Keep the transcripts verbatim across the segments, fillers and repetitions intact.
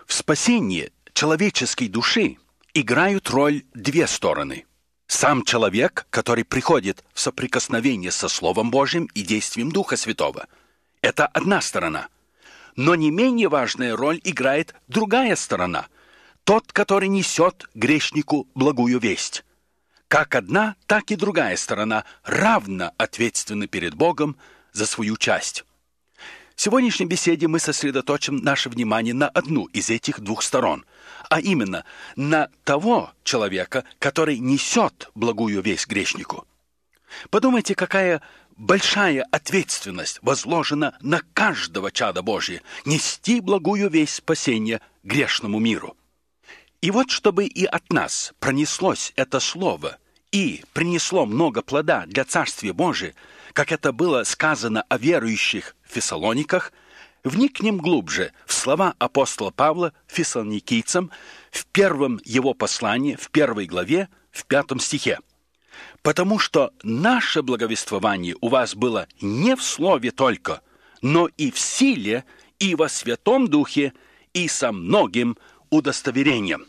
В спасении человеческой души играют роль две стороны. Сам человек, который приходит в соприкосновение со Словом Божьим и действием Духа Святого. Это одна сторона. Но не менее важная роль играет другая сторона. Тот, который несет грешнику благую весть. Как одна, так и другая сторона равно ответственны перед Богом за свою часть. В сегодняшней беседе мы сосредоточим наше внимание на одну из этих двух сторон, а именно на того человека, который несет благую весть грешнику. Подумайте, какая большая ответственность возложена на каждого чада Божия нести благую весть спасения грешному миру. И вот чтобы и от нас пронеслось это слово и принесло много плода для Царствия Божия, как это было сказано о верующих в Фессалониках, вникнем глубже в слова апостола Павла фессалоникийцам в первом его послании, в первой главе, в пятом стихе. «Потому что наше благовествование у вас было не в слове только, но и в силе, и во Святом Духе, и со многим удостоверением».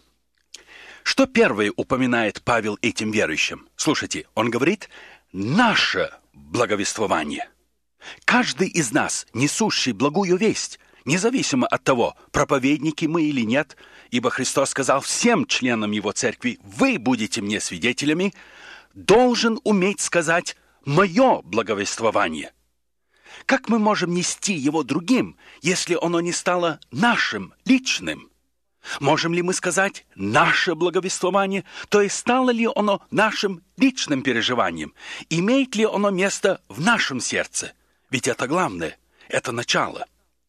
Что первое упоминает Павел этим верующим? Слушайте, он говорит «наше благовествование». Каждый из нас, несущий благую весть, независимо от того, проповедники мы или нет, ибо Христос сказал всем членам Его церкви, «Вы будете мне свидетелями», должен уметь сказать «моё благовествование». Как мы можем нести его другим, если оно не стало нашим, личным? Можем ли мы сказать «наше благовествование», то есть стало ли оно нашим личным переживанием? Имеет ли оно место в нашем сердце? Ведь это главное, это начало.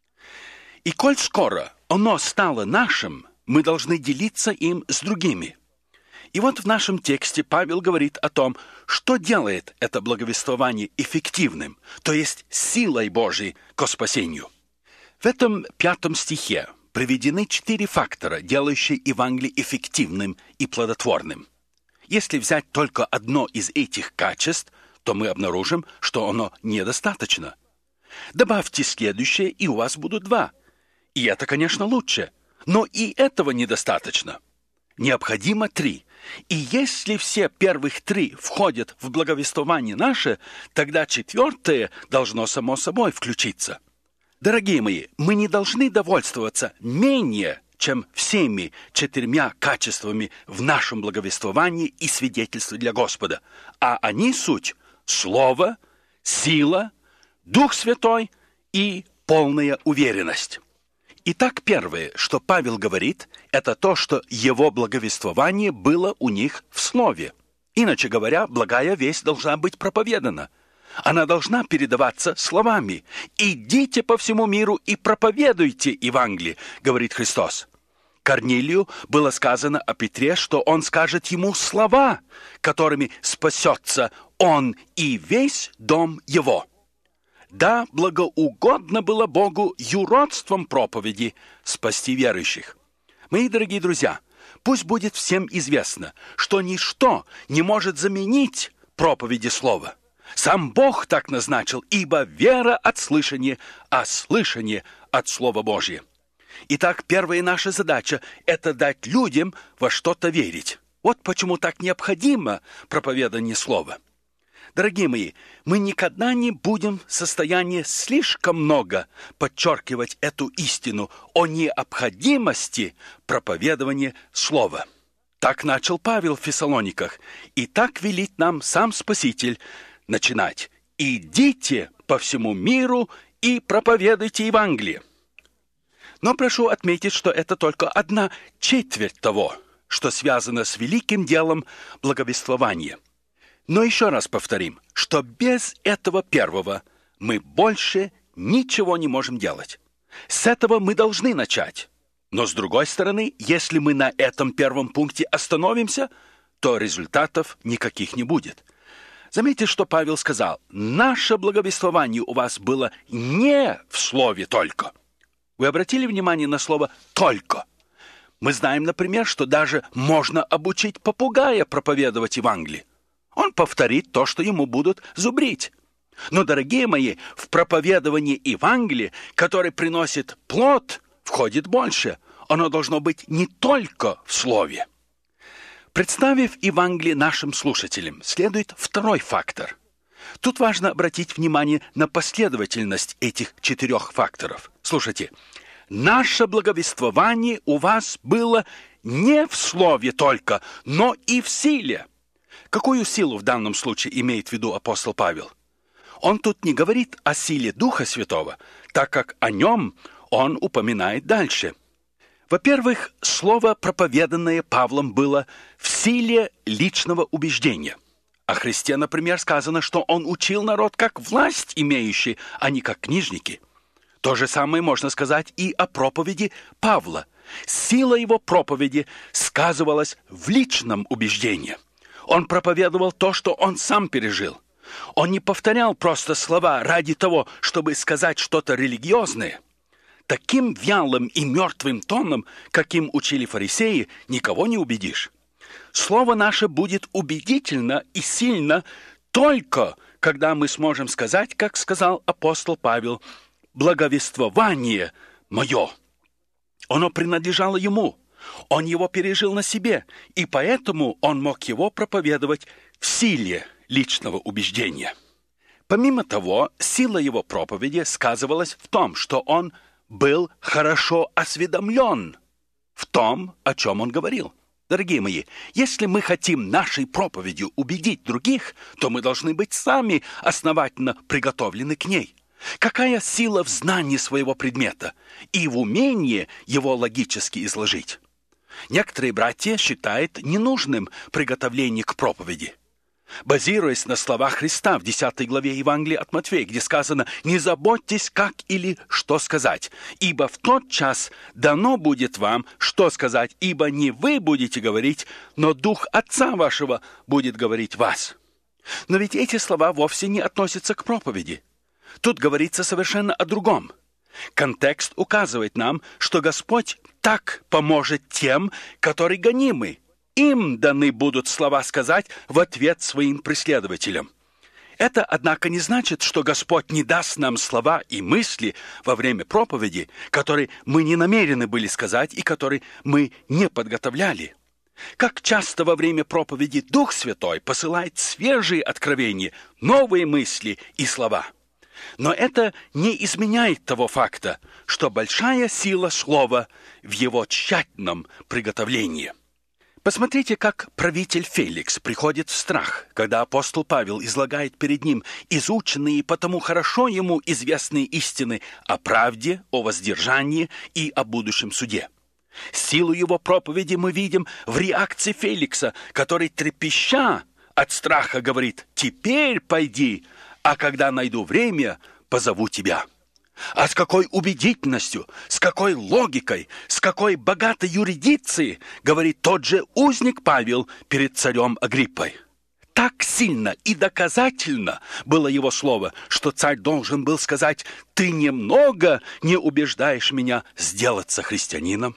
И коль скоро оно стало нашим, мы должны делиться им с другими. И вот в нашем тексте Павел говорит о том, что делает это благовествование эффективным, то есть силой Божией ко спасению. В этом пятом стихе приведены четыре фактора, делающие Евангелие эффективным и плодотворным. Если взять только одно из этих качеств, то мы обнаружим, что оно недостаточно. Добавьте следующее, и у вас будут два. И это, конечно, лучше, но и этого недостаточно. Необходимо три. И если все первых три входят в благовествование наше, тогда четвертое должно само собой включиться. Дорогие мои, мы не должны довольствоваться менее, чем всеми четырьмя качествами в нашем благовествовании и свидетельстве для Господа. А они суть Слово, сила, Дух Святой и полная уверенность. Итак, первое, что Павел говорит, это то, что его благовествование было у них в Слове. Иначе говоря, благая весть должна быть проповедана. Она должна передаваться словами. «Идите по всему миру и проповедуйте Евангелие», говорит Христос. Корнилию было сказано о Петре, что он скажет ему слова, которыми спасется он и весь дом его. Да, благоугодно было Богу юродством проповеди спасти верующих. Мои дорогие друзья, пусть будет всем известно, что ничто не может заменить проповеди слова. Сам Бог так назначил, ибо вера от слышания, а слышание от Слова Божия. Итак, первая наша задача – это дать людям во что-то верить. Вот почему так необходимо проповедание Слова. Дорогие мои, мы никогда не будем в состоянии слишком много подчеркивать эту истину о необходимости проповедования Слова. Так начал Павел в Фессалониках, и так велит нам сам Спаситель начинать. «Идите по всему миру и проповедуйте Евангелие». Но прошу отметить, что это только одна четверть того, что связано с великим делом благовествования. Но еще раз повторим, что без этого первого мы больше ничего не можем делать. С этого мы должны начать. Но с другой стороны, если мы на этом первом пункте остановимся, то результатов никаких не будет. Заметьте, что Павел сказал: «Наше благовествование у вас было не в слове только». Вы обратили внимание на слово «только»? Мы знаем, например, что даже можно обучить попугая проповедовать Евангелие. Он повторит то, что ему будут зубрить. Но, дорогие мои, в проповедовании Евангелия, который приносит плод, входит больше. Оно должно быть не только в слове. Представив Евангелие нашим слушателям, следует второй фактор. Тут важно обратить внимание на последовательность этих четырех факторов. Слушайте, наше благовествование у вас было не в слове только, но и в силе. Какую силу в данном случае имеет в виду апостол Павел? Он тут не говорит о силе Духа Святого, так как о нем он упоминает дальше. Во-первых, слово, проповеданное Павлом, было в силе личного убеждения. О Христе, например, сказано, что он учил народ как власть имеющий, а не как книжники. То же самое можно сказать и о проповеди Павла. Сила его проповеди сказывалась в личном убеждении. Он проповедовал то, что он сам пережил. Он не повторял просто слова ради того, чтобы сказать что-то религиозное. Таким вялым и мертвым тоном, каким учили фарисеи, никого не убедишь. Слово наше будет убедительно и сильно только, когда мы сможем сказать, как сказал апостол Павел, «Благовествование мое». Оно принадлежало ему. Он его пережил на себе, и поэтому он мог его проповедовать в силе личного убеждения. Помимо того, сила его проповеди сказывалась в том, что он был хорошо осведомлен в том, о чем он говорил. Дорогие мои, если мы хотим нашей проповедью убедить других, то мы должны быть сами основательно приготовлены к ней. Какая сила в знании своего предмета и в умении его логически изложить? Некоторые братья считают ненужным приготовление к проповеди. Базируясь на словах Христа в десятой главе Евангелия от Матфея, где сказано «Не заботьтесь, как или что сказать, ибо в тот час дано будет вам, что сказать, ибо не вы будете говорить, но Дух Отца вашего будет говорить вас». Но ведь эти слова вовсе не относятся к проповеди. Тут говорится совершенно о другом. Контекст указывает нам, что Господь так поможет тем, которые гонимы. Им даны будут слова сказать в ответ своим преследователям. Это, однако, не значит, что Господь не даст нам слова и мысли во время проповеди, которые мы не намерены были сказать и которые мы не подготовляли. Как часто во время проповеди Дух Святой посылает свежие откровения, новые мысли и слова. Но это не изменяет того факта, что большая сила слова в его тщательном приготовлении. Посмотрите, как правитель Феликс приходит в страх, когда апостол Павел излагает перед ним изученные и потому хорошо ему известные истины о правде, о воздержании и о будущем суде. Силу его проповеди мы видим в реакции Феликса, который, трепеща от страха, говорит: «Теперь пойди, а когда найду время, позову тебя». А с какой убедительностью, с какой логикой, с какой богатой юрисдикцией говорит тот же узник Павел перед царем Агриппой. Так сильно и доказательно было его слово, что царь должен был сказать: «Ты немного не убеждаешь меня сделаться христианином».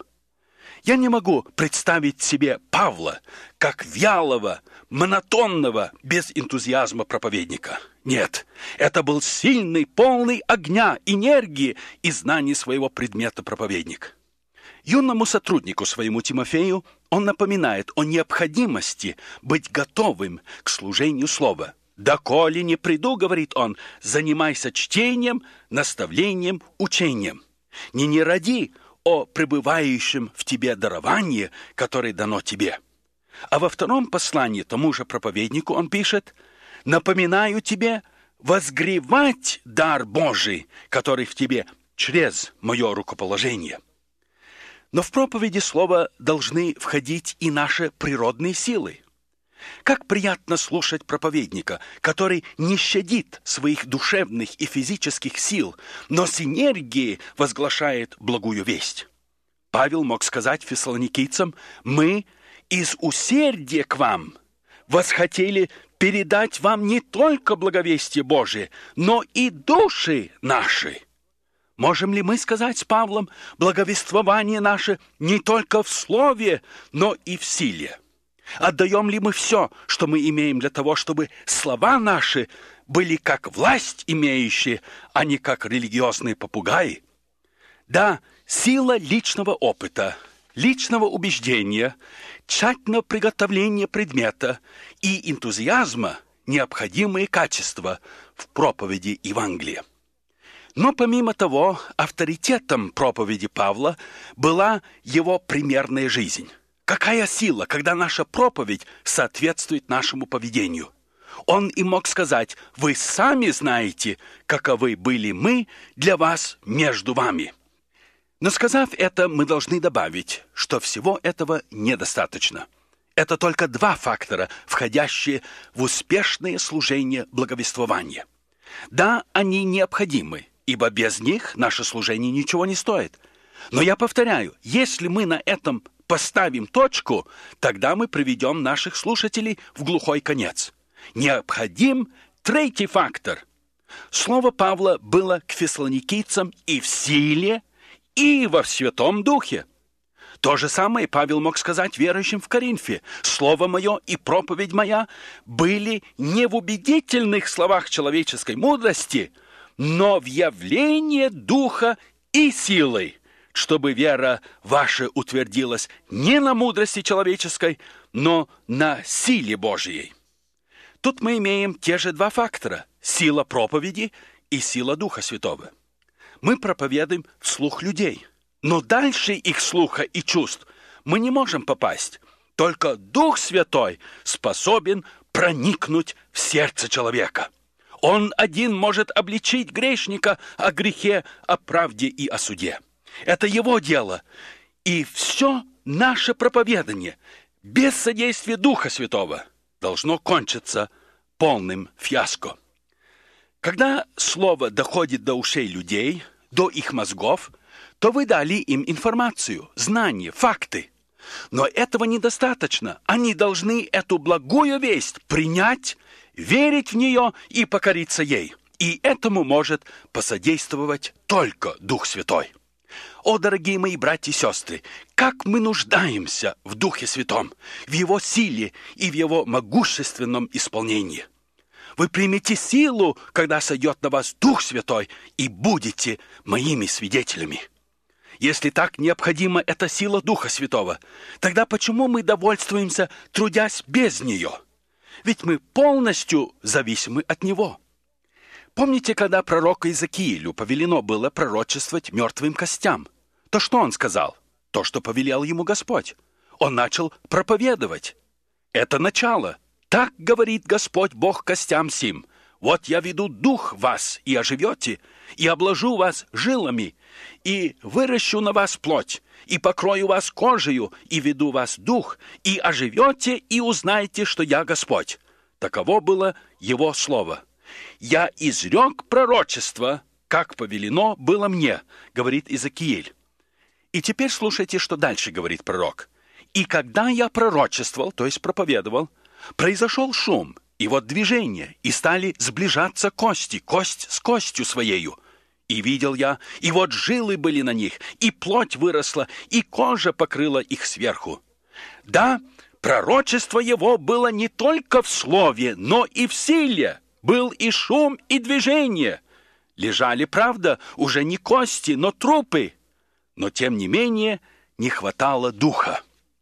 Я не могу представить себе Павла как вялого, монотонного, без энтузиазма проповедника. Нет, это был сильный, полный огня, энергии и знаний своего предмета проповедник. Юному сотруднику своему Тимофею он напоминает о необходимости быть готовым к служению слова. «Доколе не приду, — говорит он, — занимайся чтением, наставлением, учением. Не не ради о пребывающем в тебе даровании, которое дано тебе». А во втором послании тому же проповеднику он пишет: «Напоминаю тебе возгревать дар Божий, который в тебе через мое рукоположение». Но в проповеди слова должны входить и наши природные силы. Как приятно слушать проповедника, который не щадит своих душевных и физических сил, но с энергией возглашает благую весть. Павел мог сказать фессалоникийцам: «Мы из усердия к вам восхотели передать вам не только благовестие Божие, но и души наши». Можем ли мы сказать с Павлом: благовествование наше не только в слове, но и в силе? Отдаем ли мы все, что мы имеем, для того, чтобы слова наши были как власть имеющие, а не как религиозные попугаи? Да, Сила личного опыта, личного убеждения, тщательного приготовления предмета и энтузиазма – необходимые качества в проповеди Евангелия. Но помимо того, авторитетом проповеди Павла была его примерная жизнь. Какая сила, когда наша проповедь соответствует нашему поведению? Он и мог сказать: «Вы сами знаете, каковы были мы для вас между вами». Но сказав это, мы должны добавить, что всего этого недостаточно. Это только два фактора, входящие в успешное служение благовествования. Да, они необходимы, ибо без них наше служение ничего не стоит. Но я повторяю, если мы на этом поставим точку, тогда мы приведем наших слушателей в глухой конец. Необходим третий фактор. Слово Павла было к фессалоникийцам и в силе, и во Святом Духе. То же самое Павел мог сказать верующим в Коринфе. Слово мое и проповедь моя были не в убедительных словах человеческой мудрости, но в явлении Духа и силой, чтобы вера ваша утвердилась не на мудрости человеческой, но на силе Божьей. Тут мы имеем те же два фактора – сила проповеди и сила Духа Святого. Мы проповедуем вслух людей, но дальше их слуха и чувств мы не можем попасть. Только Дух Святой способен проникнуть в сердце человека. Он один может обличить грешника о грехе, о правде и о суде. Это его дело. И все наше проповедание без содействия Духа Святого должно кончиться полным фиаско. Когда слово доходит до ушей людей, до их мозгов, то вы дали им информацию, знания, факты. Но этого недостаточно. Они должны эту благую весть принять, верить в нее и покориться ей. И этому может посодействовать только Дух Святой. О, дорогие мои братья и сестры, как мы нуждаемся в Духе Святом, в Его силе и в Его могущественном исполнении. Вы примете силу, когда сойдет на вас Дух Святой, и будете моими свидетелями. Если так необходима эта сила Духа Святого, тогда почему мы довольствуемся, трудясь без нее? Ведь мы полностью зависимы от Него. Помните, когда пророку Иезекиилю повелено было пророчествовать мертвым костям? То что он сказал? То, что повелел ему Господь. Он начал проповедовать. Это начало. Так говорит Господь Бог костям сим: вот я веду дух в вас, и оживете, и обложу вас жилами, и выращу на вас плоть, и покрою вас кожею, и веду вас дух, и оживете, и узнаете, что я Господь. Таково было его слово. Я изрек пророчество, как повелено было мне, говорит Иезекииль. И теперь слушайте, что дальше говорит пророк. И когда я пророчествовал, то есть проповедовал, произошел шум, и вот движение, и стали сближаться кости, кость с костью своею. И видел я, и вот жилы были на них, и плоть выросла, и кожа покрыла их сверху. Да, пророчество его было не только в слове, но и в силе. Был и шум, и движение. Лежали, правда, уже не кости, но трупы. Но, тем не менее, не хватало духа.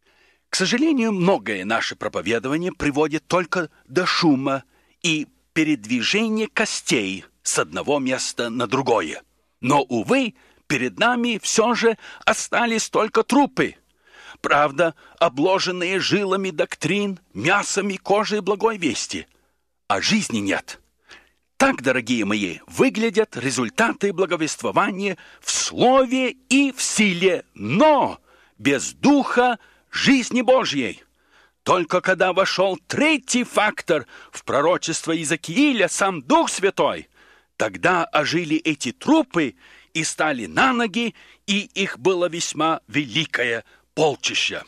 К сожалению, многое наше проповедование приводит только до шума и передвижения костей с одного места на другое. Но, увы, перед нами все же остались только трупы. Правда, обложенные жилами доктрин, мясом и кожей благой вести. А жизни нет. Так, дорогие мои, выглядят результаты благовествования в слове и в силе, но без духа жизни Божьей. Только когда вошел третий фактор в пророчество Иезекииля, сам Дух Святой, тогда ожили эти трупы и стали на ноги, и их было весьма великое полчище.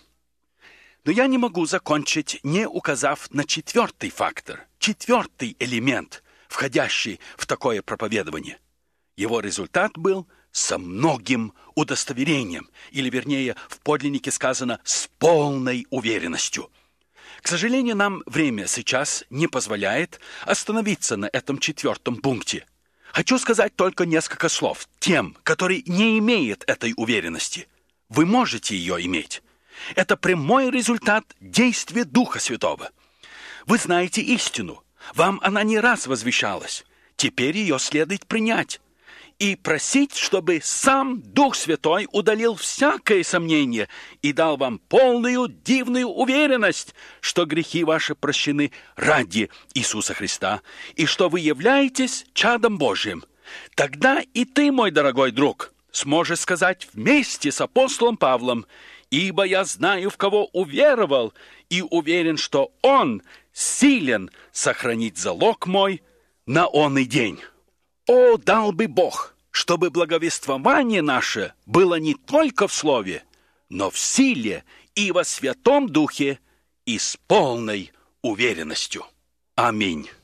Но я не могу закончить, не указав на четвертый фактор, четвертый элемент, входящий в такое проповедование. Его результат был со многим удостоверением, или, вернее, в подлиннике сказано, с полной уверенностью. К сожалению, нам время сейчас не позволяет остановиться на этом четвертом пункте. Хочу сказать только несколько слов тем, которые не имеют этой уверенности. Вы можете ее иметь. Это прямой результат действия Духа Святого. Вы знаете истину. Вам она не раз возвещалась. Теперь ее следует принять и просить, чтобы сам Дух Святой удалил всякое сомнение и дал вам полную дивную уверенность, что грехи ваши прощены ради Иисуса Христа и что вы являетесь чадом Божьим. Тогда и ты, мой дорогой друг, сможешь сказать вместе с апостолом Павлом: «Ибо я знаю, в кого уверовал, и уверен, что Он силен сохранить залог мой на онный день». О, дал бы Бог, чтобы благовествование наше было не только в слове, но в силе и во Святом Духе и с полной уверенностью. Аминь.